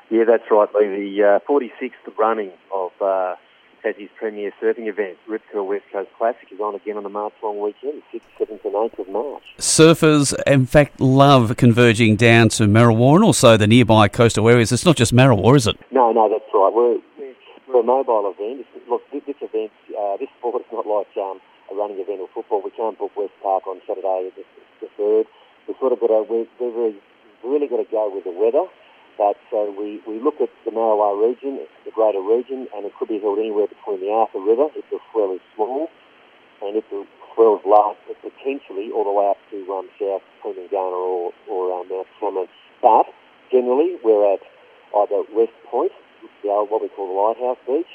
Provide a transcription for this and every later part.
Yeah, that's right, Lee. The 46th running of Tassie's premier surfing event, Rip Curl West Coast Classic, is on again on the March Long weekend, 6th, 7th and 8th of March. Surfers, in fact, love converging down to Marrawar and also the nearby coastal areas. It's not just Marrawar, is it? No, that's right. We're a mobile event. Look, this event, this sport is not like a running event or football. We can't book West Park on Saturday the 3rd. We've really got to go with the weather. But so we look at the Marrawar region, the greater region, and it could be held anywhere between the Arthur River, if the swell is small, and if the swell is large, potentially all the way up to South Coolangatta or Mount Cameron. But generally, we're at either West Point, what we call the Lighthouse Beach,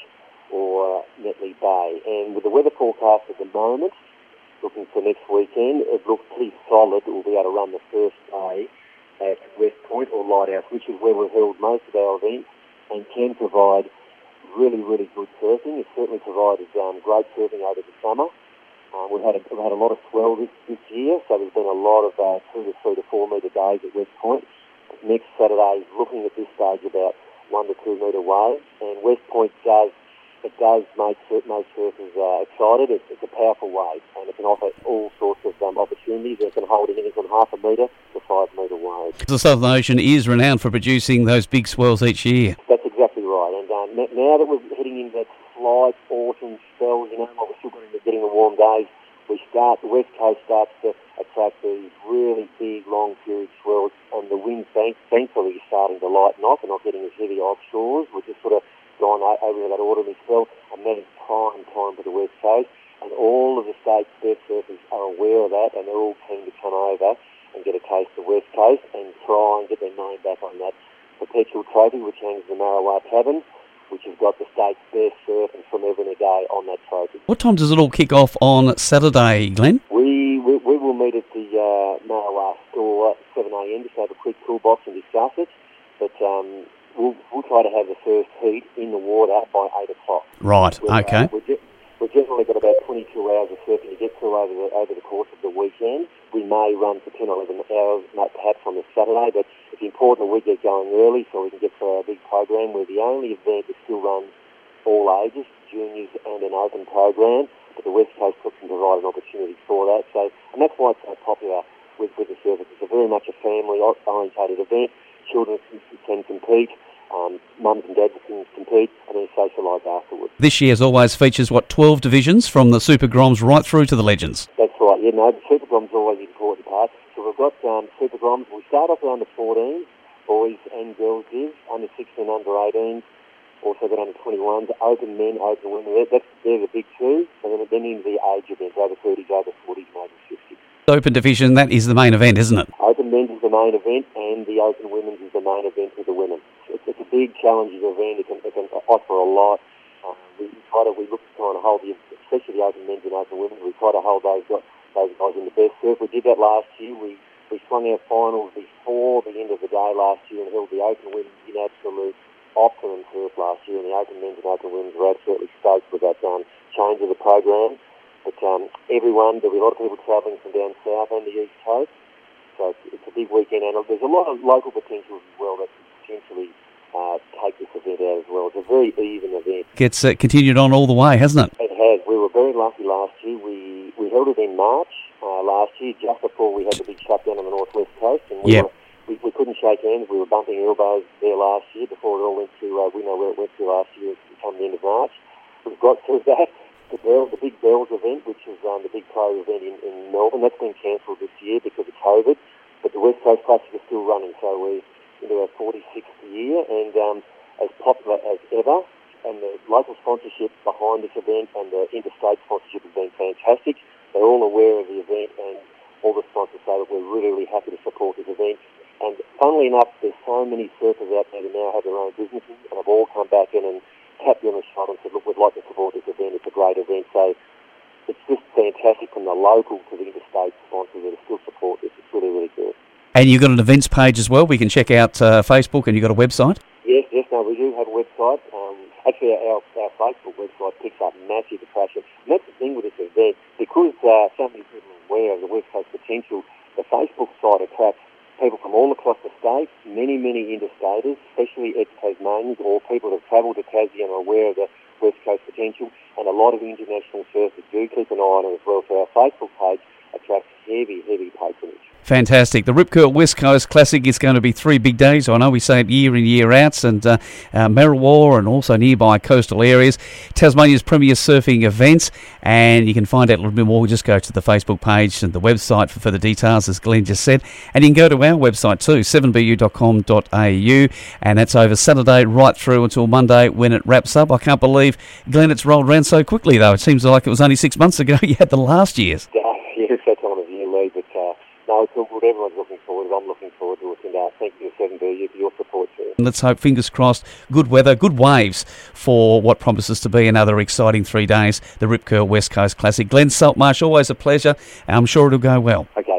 or Netley Bay. And with the weather forecast at the moment, looking for next weekend, it looks pretty solid. We'll be able to run the first day at West Point or Lighthouse, which is where we've held most of our events, and can provide really, really good surfing. It certainly provided great surfing over the summer. We've had a lot of swell this year, so there's been a lot of 2 to 3 to 4 metre days at West Point. Next Saturday is looking at this stage about 1 to 2 metre waves, and West Point does make surfers excited. It's a powerful wave, and it can offer all sorts of opportunities. It can hold anything from 0.5 metre to 5 metre waves. The Southern Ocean is renowned for producing those big swells each year. That's exactly right. And now that we're heading into that slight autumn spell, we're still getting the warm days, the West Coast starts to attract these really big, long period swells, and the wind thankfully is starting to lighten off and not getting as heavy offshores, which is sort of gone over that autumny spell, and that is prime time for the West Coast. And all of the state's best surfers are aware of that, and they're all keen to come over and get a taste of the West Coast and try and get their name back on that perpetual trophy, which hangs in the Marrawar Tavern, which has got the state's best surfers from every day on that trophy. What time does it all kick off on Saturday, Glenn? We will meet at the Marrawar store at 7 a.m. just to have a quick toolbox and discuss it. But we'll try to have the first heat in the water by 8 o'clock. Right, okay. We've generally got about 22 hours of surfing to get through over the course of the weekend. We may run for 10 or 11 hours, perhaps on the Saturday, but it's important that we get going early so we can get through our big program. We're the only event that still runs all ages, juniors and an open program, but the West Coast Club can provide an opportunity for that. And that's why it's so popular with the surfers. It's very much a family-orientated event. Children can compete. Mums and dads can compete and then socialise afterwards. This year, as always, features, 12 divisions from the Super Groms right through to the Legends? That's right, the Super Groms are always an important part. So we've got Super Groms. We start off around the 14s, boys and girls div, under 16, under 18s, also got under 21s, open men, open women. They're the big two, and then into the age events, over 30s, over 40s and over 50s. Open division, that is the main event, isn't it? Open men's is the main event, and the open women's is the main event with the women. It's a big, challenging event. It can offer a lot. We look to try and hold especially the open men's and open women's. We try to hold those guys in the best surf. We did that last year. We swung our finals before the end of the day last year and held the open women's in absolute optimum surf last year. And the open men's and open women's were absolutely stoked with that change of the program. But there'll be a lot of people travelling from down south and the east coast. So it's a big weekend, and there's a lot of local potentials as well that potentially take this event out as well. It's a very even event. It's continued on all the way, hasn't it? It has. We were very lucky last year. We held it in March last year, just before we had the big shutdown on the northwest coast, and we couldn't shake hands. We were bumping elbows there last year before it all went to we know where it went to last year come the end of March. We've got through that. The Big Bells event, which is the big pro event in Melbourne, that's been cancelled this year because of COVID, but the West Coast Classic is still running, so we're into our 46th year, and as popular as ever, and the local sponsorship behind this event and the interstate sponsorship has been fantastic. They're all aware of the event, and all the sponsors say that we're really, really happy to support this event. And funnily enough, there's so many surfers out there that now have their own businesses, and have all come back in and tapped you on the shoulder and said, look, we'd like to support this event. It's a great event. So it's just fantastic from the local to the interstate sponsors that still support this. It's really, really good. And you've got an events page as well. We can check out Facebook, and you've got a website? Yes, we do have a website. Actually, our Facebook website picks up massive attraction. And that's the thing with this event. Because so many people are aware of the West Coast potential, the Facebook site attracts people from all across the state, many interstaters, especially ex-Tasmanians or people that have travelled to Tassie and are aware of the West Coast potential, and a lot of international surfers do keep an eye on it as well. So our Facebook page attracts heavy patronage. Fantastic. The Rip Curl West Coast Classic is going to be 3 big days. I know we say it year in, year out, and Merriwa and also nearby coastal areas. Tasmania's premier surfing event, and you can find out a little bit more. Just go to the Facebook page and the website for further details, as Glenn just said. And you can go to our website too, 7bu.com.au, and that's over Saturday right through until Monday when it wraps up. I can't believe, Glenn, it's rolled around so quickly, though. It seems like it was only 6 months ago you had the last year's. Yes, that time of year, Lee, but no, it's all good. Everyone's looking forward to it. I'm looking forward to it. And thank you to 7BU for your support too. Let's hope, fingers crossed, good weather, good waves for what promises to be another exciting 3 days, the Rip Curl West Coast Classic. Glenn Saltmarsh, always a pleasure. I'm sure it'll go well. Okay.